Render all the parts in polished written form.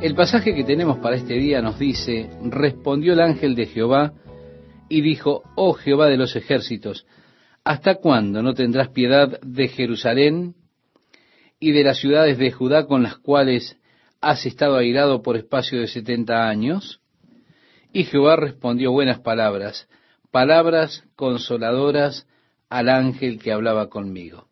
El pasaje que tenemos para este día nos dice: respondió el ángel de Jehová y dijo: oh Jehová de los ejércitos, ¿hasta cuándo no tendrás piedad de Jerusalén y de las ciudades de Judá, con las cuales has estado airado por espacio de 70 años? Y Jehová respondió buenas palabras, palabras consoladoras al ángel que hablaba conmigo.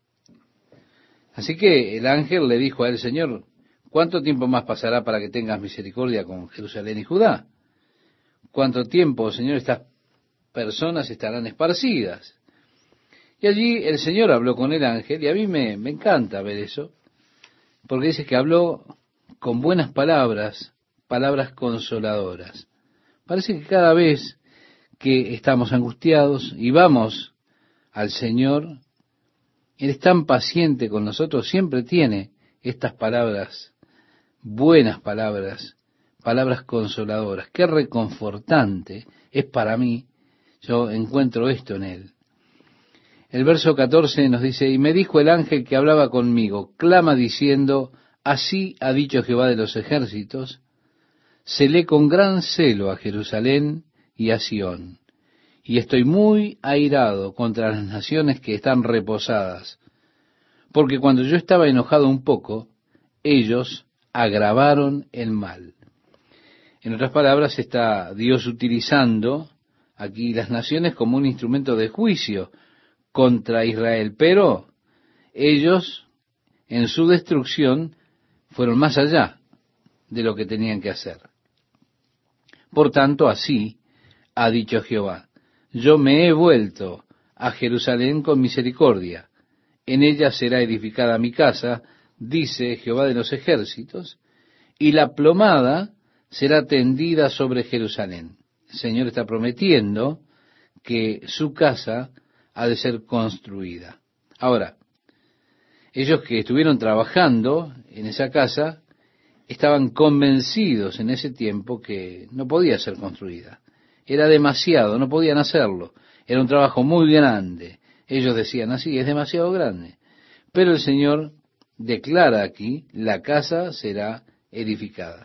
Así que el ángel le dijo a él: Señor, ¿cuánto tiempo más pasará para que tengas misericordia con Jerusalén y Judá? ¿Cuánto tiempo, Señor, estas personas estarán esparcidas? Y allí el Señor habló con el ángel, y a mí me encanta ver eso, porque dice que habló con buenas palabras, palabras consoladoras. Parece que cada vez que estamos angustiados y vamos al Señor, Él es tan paciente con nosotros, siempre tiene estas palabras, buenas palabras, palabras consoladoras. Qué reconfortante es para mí. Yo encuentro esto en Él. El verso 14 nos dice: y me dijo el ángel que hablaba conmigo, clama diciendo, así ha dicho Jehová de los ejércitos, celé con gran celo a Jerusalén y a Sión, y estoy muy airado contra las naciones que están reposadas, porque cuando yo estaba enojado un poco, ellos agravaron el mal. En otras palabras, está Dios utilizando aquí las naciones como un instrumento de juicio contra Israel, pero ellos en su destrucción fueron más allá de lo que tenían que hacer. Por tanto, así ha dicho Jehová: yo me he vuelto a Jerusalén con misericordia, en ella será edificada mi casa, dice Jehová de los ejércitos, y la plomada será tendida sobre Jerusalén. El Señor está prometiendo que su casa ha de ser construida. Ahora, ellos que estuvieron trabajando en esa casa estaban convencidos en ese tiempo que no podía ser construida. Era demasiado, no podían hacerlo. Era un trabajo muy grande. Ellos decían así: es demasiado grande. Pero el Señor declara aquí: la casa será edificada.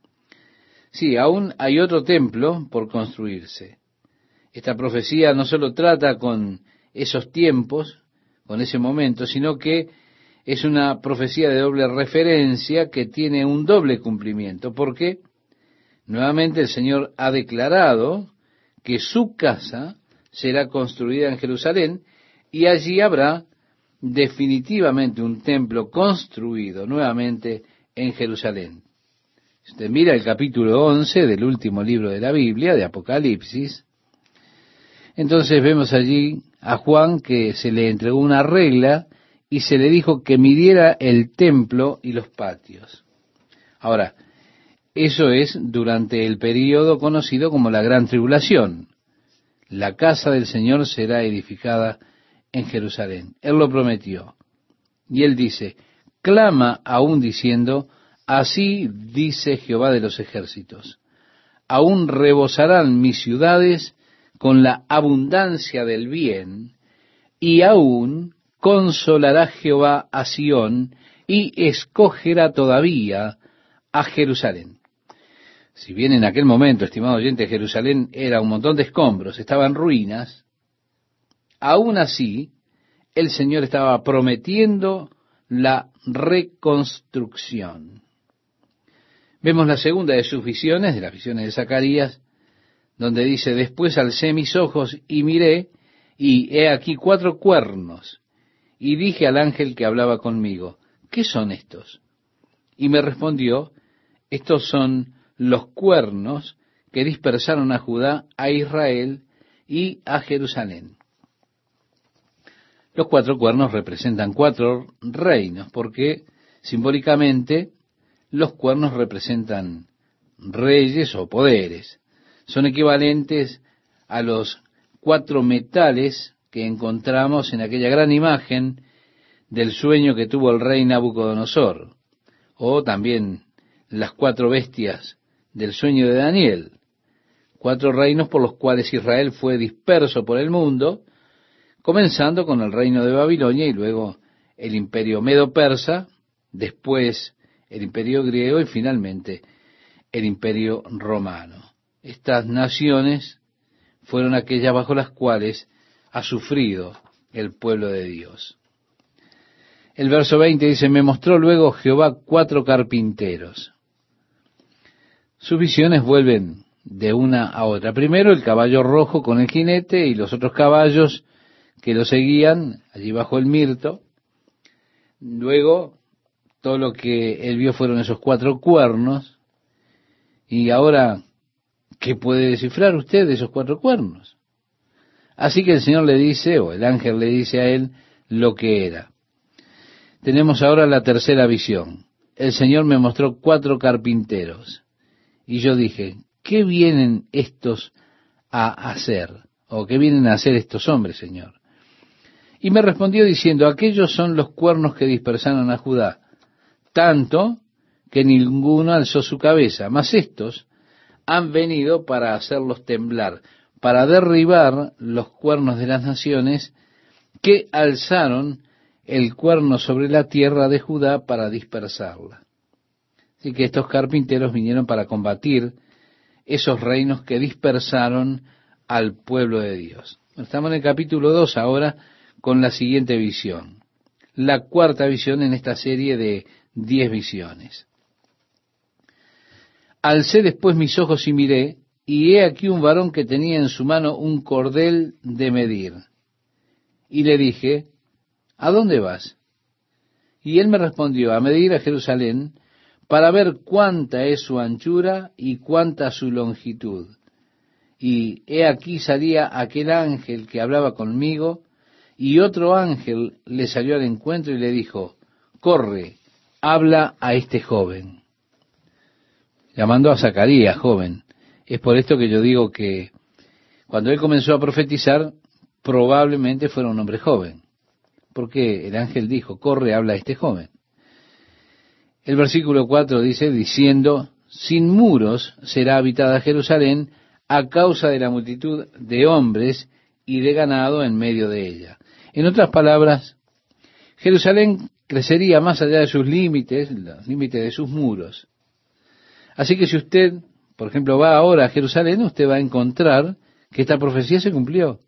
Sí, aún hay otro templo por construirse. Esta profecía no solo trata con esos tiempos, con ese momento, sino que es una profecía de doble referencia que tiene un doble cumplimiento, porque nuevamente el Señor ha declarado que su casa será construida en Jerusalén, y allí habrá definitivamente un templo construido nuevamente en Jerusalén. Si usted mira el capítulo 11 del último libro de la Biblia, de Apocalipsis, entonces vemos allí a Juan que se le entregó una regla y se le dijo que midiera el templo y los patios. Ahora, eso es durante el período conocido como la Gran Tribulación. La casa del Señor será edificada en Jerusalén. Él lo prometió. Y él dice: clama aún diciendo, así dice Jehová de los ejércitos, aún rebosarán mis ciudades con la abundancia del bien, y aún consolará Jehová a Sión, y escogerá todavía a Jerusalén. Si bien en aquel momento, estimado oyente, Jerusalén era un montón de escombros, estaba en ruinas, aún así el Señor estaba prometiendo la reconstrucción. Vemos la segunda de sus visiones, de las visiones de Zacarías, donde dice: después alcé mis ojos y miré, y he aquí 4 cuernos, y dije al ángel que hablaba conmigo: ¿qué son estos? Y me respondió: estos son los cuernos que dispersaron a Judá, a Israel y a Jerusalén. Los 4 cuernos representan 4 reinos, porque simbólicamente los cuernos representan reyes o poderes. Son equivalentes a los 4 metales que encontramos en aquella gran imagen del sueño que tuvo el rey Nabucodonosor, o también las 4 bestias del sueño de Daniel. 4 reinos por los cuales Israel fue disperso por el mundo, comenzando con el reino de Babilonia y luego el imperio medo-persa, después el imperio griego y finalmente el imperio romano. Estas naciones fueron aquellas bajo las cuales ha sufrido el pueblo de Dios. El verso 20 dice, me mostró luego Jehová 4 carpinteros. Sus visiones vuelven de una a otra. Primero el caballo rojo con el jinete y los otros caballos que lo seguían allí bajo el mirto. Luego todo lo que él vio fueron esos 4 cuernos. Y ahora, ¿qué puede descifrar usted de esos 4 cuernos? Así que el Señor le dice, o el ángel le dice a él, lo que era. Tenemos ahora la tercera visión. El Señor me mostró 4 carpinteros. Y yo dije, ¿qué vienen estos a hacer? ¿O qué vienen a hacer estos hombres, Señor? Y me respondió diciendo, aquellos son los cuernos que dispersaron a Judá, tanto que ninguno alzó su cabeza, mas estos han venido para hacerlos temblar, para derribar los cuernos de las naciones que alzaron el cuerno sobre la tierra de Judá para dispersarla. Así que estos carpinteros vinieron para combatir esos reinos que dispersaron al pueblo de Dios. Estamos en el capítulo 2 ahora con la siguiente visión. La cuarta visión en esta serie de 10 visiones. Alcé después mis ojos y miré, y he aquí un varón que tenía en su mano un cordel de medir. Y le dije, ¿a dónde vas? Y él me respondió, a medir a Jerusalén, para ver cuánta es su anchura y cuánta su longitud. Y he aquí salía aquel ángel que hablaba conmigo, y otro ángel le salió al encuentro y le dijo, corre, habla a este joven. Llamando a Zacarías, joven. Es por esto que yo digo que cuando él comenzó a profetizar, probablemente fuera un hombre joven. Porque el ángel dijo, corre, habla a este joven. El versículo 4 dice, diciendo, sin muros será habitada Jerusalén a causa de la multitud de hombres y de ganado en medio de ella. En otras palabras, Jerusalén crecería más allá de sus límites, los límites de sus muros. Así que si usted, por ejemplo, va ahora a Jerusalén, usted va a encontrar que esta profecía se cumplió.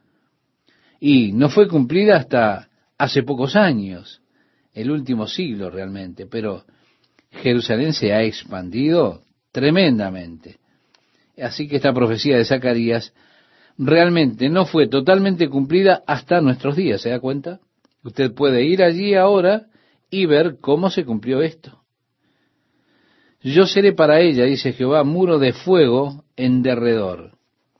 Y no fue cumplida hasta hace pocos años, el último siglo realmente, pero Jerusalén se ha expandido tremendamente. Así que esta profecía de Zacarías realmente no fue totalmente cumplida hasta nuestros días, ¿se da cuenta? Usted puede ir allí ahora y ver cómo se cumplió esto. Yo seré para ella, dice Jehová, muro de fuego en derredor.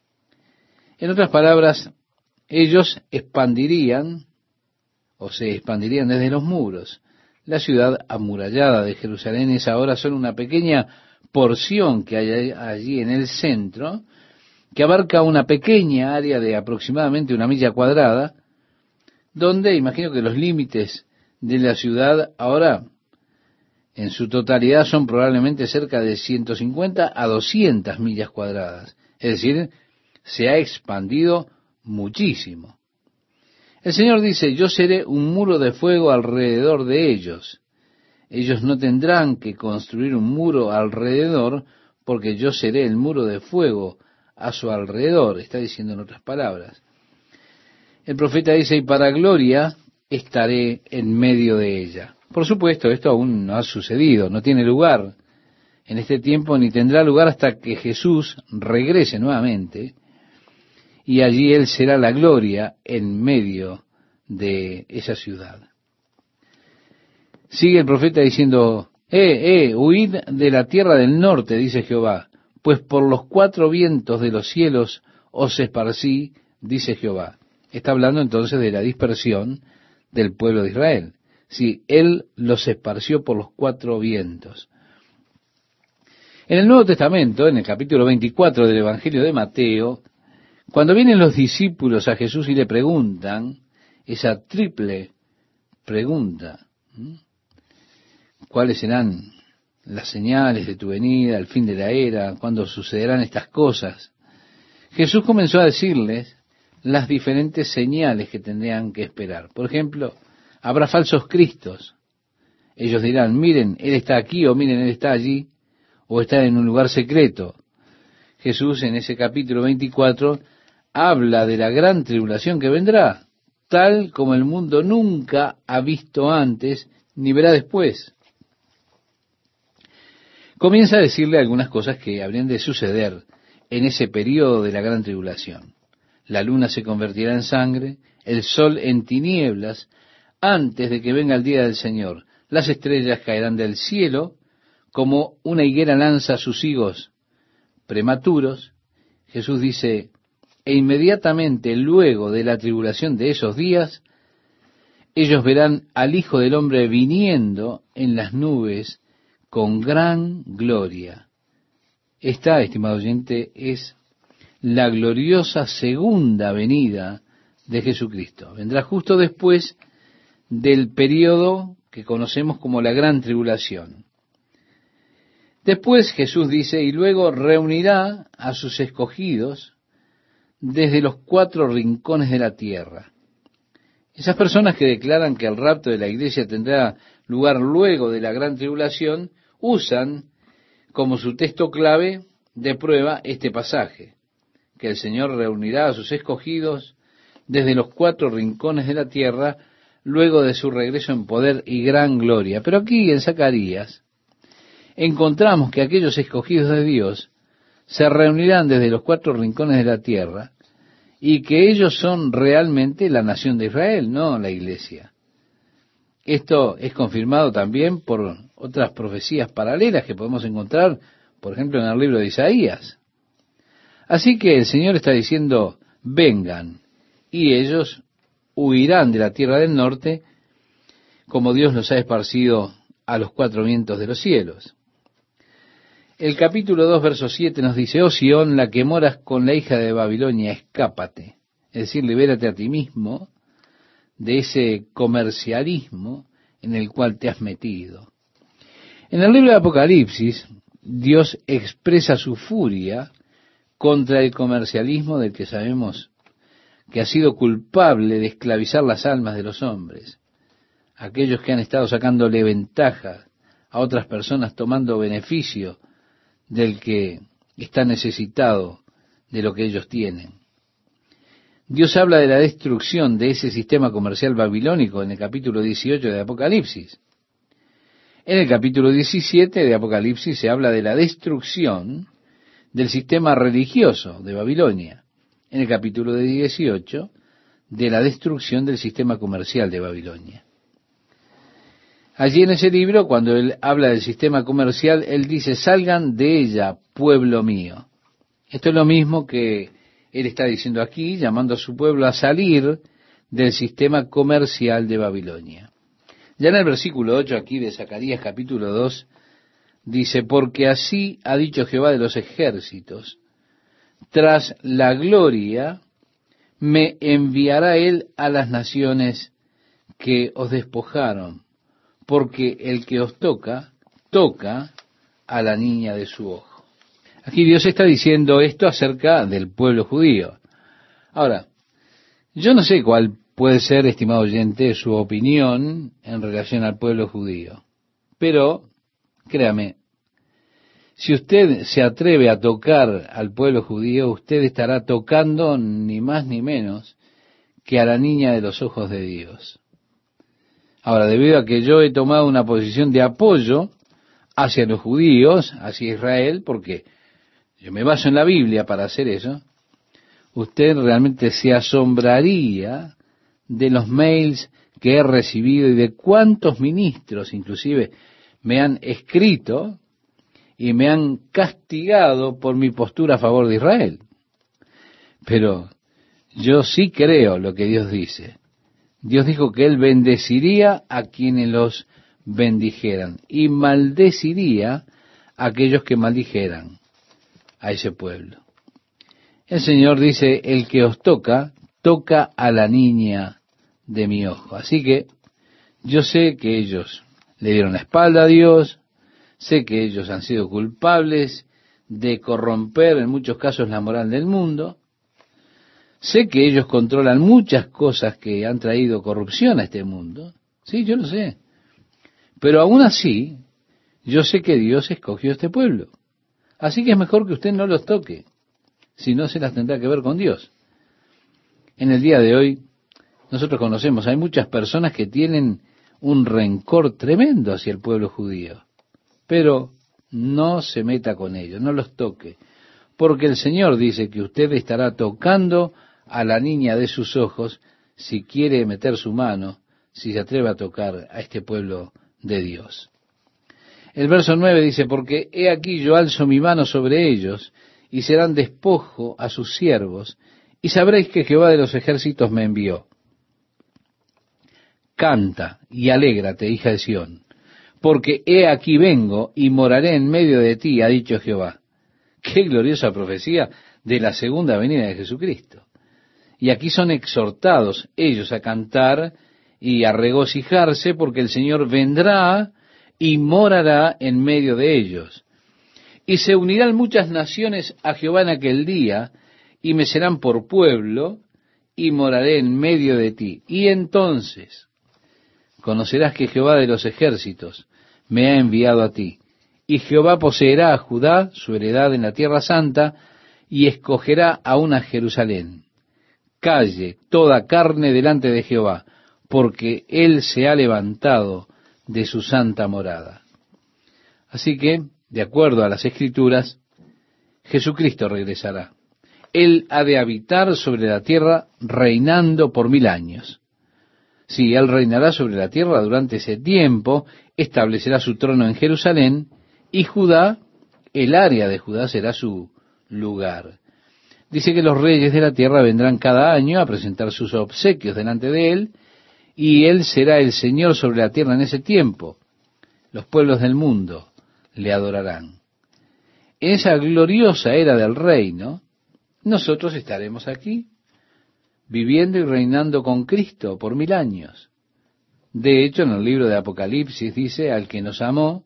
En otras palabras, ellos expandirían, o se expandirían desde los muros. La ciudad amurallada de Jerusalén es ahora solo una pequeña porción que hay allí en el centro, que abarca una pequeña área de aproximadamente 1 milla cuadrada, donde imagino que los límites de la ciudad ahora en su totalidad son probablemente cerca de 150 a 200 millas cuadradas. Es decir, se ha expandido muchísimo. El Señor dice, yo seré un muro de fuego alrededor de ellos. Ellos no tendrán que construir un muro alrededor, porque yo seré el muro de fuego a su alrededor, está diciendo en otras palabras. El profeta dice, y para gloria estaré en medio de ella. Por supuesto, esto aún no ha sucedido, no tiene lugar en este tiempo, ni tendrá lugar hasta que Jesús regrese nuevamente, y allí Él será la gloria en medio de esa ciudad. Sigue el profeta diciendo, huid de la tierra del norte, dice Jehová, pues por los 4 vientos de los cielos os esparcí, dice Jehová. Está hablando entonces de la dispersión del pueblo de Israel. Sí, Él los esparció por los 4 vientos. En el Nuevo Testamento, en el capítulo 24 del Evangelio de Mateo, cuando vienen los discípulos a Jesús y le preguntan esa triple pregunta, ¿cuáles serán las señales de tu venida, el fin de la era, cuándo sucederán estas cosas? Jesús comenzó a decirles las diferentes señales que tendrían que esperar. Por ejemplo, habrá falsos cristos. Ellos dirán, miren, Él está aquí, o miren, Él está allí, o estar en un lugar secreto. Jesús en ese capítulo 24 habla de la gran tribulación que vendrá, tal como el mundo nunca ha visto antes ni verá después. Comienza a decirle algunas cosas que habrían de suceder en ese periodo de la gran tribulación. La luna se convertirá en sangre, el sol en tinieblas, antes de que venga el día del Señor. Las estrellas caerán del cielo, como una higuera lanza sus higos prematuros. Jesús dice, e inmediatamente luego de la tribulación de esos días, ellos verán al Hijo del Hombre viniendo en las nubes con gran gloria. Esta, estimado oyente, es la gloriosa segunda venida de Jesucristo. Vendrá justo después del periodo que conocemos como la gran tribulación. Después Jesús dice, y luego reunirá a sus escogidos desde los 4 rincones de la tierra. Esas personas que declaran que el rapto de la iglesia tendrá lugar luego de la gran tribulación, usan como su texto clave de prueba este pasaje, que el Señor reunirá a sus escogidos desde los 4 rincones de la tierra, luego de su regreso en poder y gran gloria. Pero aquí en Zacarías encontramos que aquellos escogidos de Dios se reunirán desde los 4 rincones de la tierra y que ellos son realmente la nación de Israel, no la iglesia. Esto es confirmado también por otras profecías paralelas que podemos encontrar, por ejemplo, en el libro de Isaías. Así que el Señor está diciendo, vengan, y ellos huirán de la tierra del norte, como Dios los ha esparcido a los 4 vientos de los cielos. El capítulo 2, verso 7 nos dice, oh Sión, la que moras con la hija de Babilonia, escápate. Es decir, libérate a ti mismo de ese comercialismo en el cual te has metido. En el libro de Apocalipsis, Dios expresa su furia contra el comercialismo del que sabemos que ha sido culpable de esclavizar las almas de los hombres. Aquellos que han estado sacándole ventaja a otras personas, tomando beneficio del que está necesitado de lo que ellos tienen. Dios habla de la destrucción de ese sistema comercial babilónico en el capítulo 18 de Apocalipsis. En el capítulo 17 de Apocalipsis se habla de la destrucción del sistema religioso de Babilonia. En el capítulo 18 de la destrucción del sistema comercial de Babilonia. Allí en ese libro, cuando él habla del sistema comercial, él dice, salgan de ella, pueblo mío. Esto es lo mismo que él está diciendo aquí, llamando a su pueblo a salir del sistema comercial de Babilonia. Ya en el versículo 8 aquí de Zacarías capítulo 2, dice, porque así ha dicho Jehová de los ejércitos, tras la gloria me enviará él a las naciones que os despojaron, porque el que os toca, toca a la niña de su ojo. Aquí Dios está diciendo esto acerca del pueblo judío. Ahora, yo no sé cuál puede ser, estimado oyente, su opinión en relación al pueblo judío, pero, créame, si usted se atreve a tocar al pueblo judío, usted estará tocando ni más ni menos que a la niña de los ojos de Dios. Ahora, debido a que yo he tomado una posición de apoyo hacia los judíos, hacia Israel, porque yo me baso en la Biblia para hacer eso, usted realmente se asombraría de los mails que he recibido y de cuántos ministros inclusive me han escrito y me han castigado por mi postura a favor de Israel. Pero yo sí creo lo que Dios dice. Dios dijo que Él bendeciría a quienes los bendijeran y maldeciría a aquellos que maldijeran a ese pueblo. El Señor dice, el que os toca, toca a la niña de mi ojo. Así que yo sé que ellos le dieron la espalda a Dios, sé que ellos han sido culpables de corromper en muchos casos la moral del mundo, sé que ellos controlan muchas cosas que han traído corrupción a este mundo, sí, yo lo sé, pero aún así, yo sé que Dios escogió este pueblo. Así que es mejor que usted no los toque, si no se las tendrá que ver con Dios. En el día de hoy, nosotros conocemos, hay muchas personas que tienen un rencor tremendo hacia el pueblo judío, pero no se meta con ellos, no los toque, porque el Señor dice que usted estará tocando a la niña de sus ojos si quiere meter su mano, si se atreve a tocar a este pueblo de Dios. El verso 9 dice, porque he aquí yo alzo mi mano sobre ellos, y serán despojo a sus siervos, y sabréis que Jehová de los ejércitos me envió. Canta y alégrate, hija de Sión, porque he aquí vengo y moraré en medio de ti, ha dicho Jehová. Qué gloriosa profecía de la segunda venida de Jesucristo. Y aquí son exhortados ellos a cantar y a regocijarse, porque el Señor vendrá y morará en medio de ellos. Y se unirán muchas naciones a Jehová en aquel día, y me serán por pueblo, y moraré en medio de ti. Y entonces conocerás que Jehová de los ejércitos me ha enviado a ti. Y Jehová poseerá a Judá, su heredad en la tierra santa, y escogerá aún a Jerusalén. Calle toda carne delante de Jehová, porque él se ha levantado de su santa morada. Así que, de acuerdo a las Escrituras, Jesucristo regresará. Él ha de habitar sobre la tierra reinando por 1000 años. Sí, él reinará sobre la tierra durante ese tiempo, establecerá su trono en Jerusalén, y Judá, el área de Judá, será su lugar. Dice que los reyes de la tierra vendrán cada año a presentar sus obsequios delante de él, y él será el Señor sobre la tierra en ese tiempo. Los pueblos del mundo le adorarán. En esa gloriosa era del reino, nosotros estaremos aquí, viviendo y reinando con Cristo por 1000 años. De hecho, en el libro de Apocalipsis dice, al que nos amó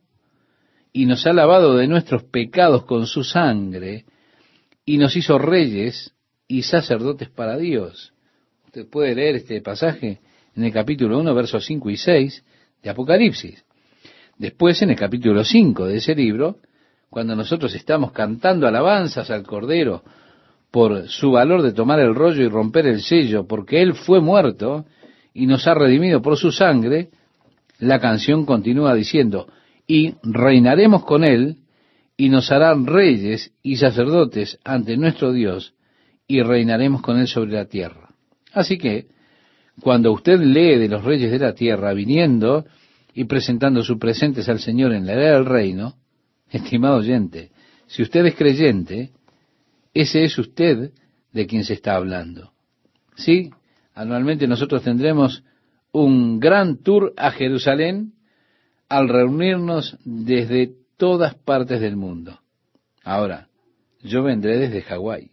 y nos ha lavado de nuestros pecados con su sangre, y nos hizo reyes y sacerdotes para Dios. Usted puede leer este pasaje en el capítulo 1, versos 5 y 6 de Apocalipsis. Después, en el capítulo 5 de ese libro, cuando nosotros estamos cantando alabanzas al Cordero por su valor de tomar el rollo y romper el sello, porque Él fue muerto y nos ha redimido por su sangre, la canción continúa diciendo, y reinaremos con Él, y nos harán reyes y sacerdotes ante nuestro Dios, y reinaremos con Él sobre la tierra. Así que, cuando usted lee de los reyes de la tierra viniendo y presentando sus presentes al Señor en la era del reino, estimado oyente, si usted es creyente, ese es usted de quien se está hablando. Sí, anualmente nosotros tendremos un gran tour a Jerusalén al reunirnos desde todas partes del mundo. Ahora, yo vendré desde Hawái.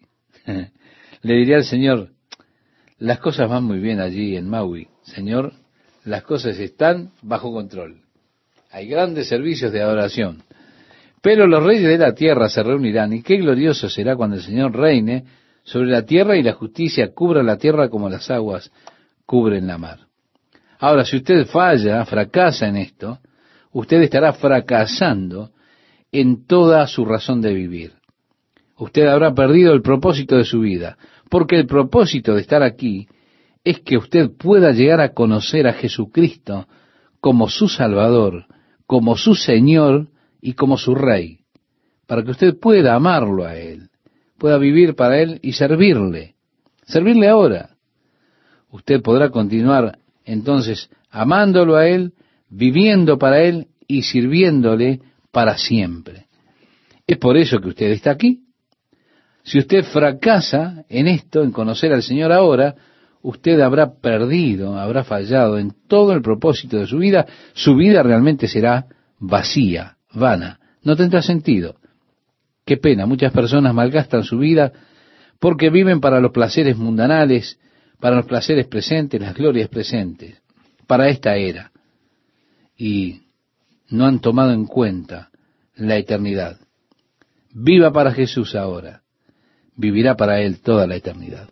Le diré al Señor, las cosas van muy bien allí en Maui. Señor, las cosas están bajo control. Hay grandes servicios de adoración. Pero los reyes de la tierra se reunirán, y qué glorioso será cuando el Señor reine sobre la tierra y la justicia cubra la tierra como las aguas cubren la mar. Ahora, si usted falla, fracasa en esto, usted estará fracasando en toda su razón de vivir. Usted habrá perdido el propósito de su vida, porque el propósito de estar aquí es que usted pueda llegar a conocer a Jesucristo como su Salvador, como su Señor y como su Rey, para que usted pueda amarlo a Él, pueda vivir para Él y servirle ahora. Usted podrá continuar entonces amándolo a Él, viviendo para Él y sirviéndole para siempre. Es por eso que usted está aquí. Si usted fracasa en esto, en conocer al Señor ahora, usted habrá perdido, habrá fallado en todo el propósito de su vida realmente será vacía, vana, no tendrá sentido. Qué pena, muchas personas malgastan su vida porque viven para los placeres mundanales, para los placeres presentes, las glorias presentes, para esta era, y no han tomado en cuenta la eternidad. Viva para Jesús ahora, vivirá para Él toda la eternidad.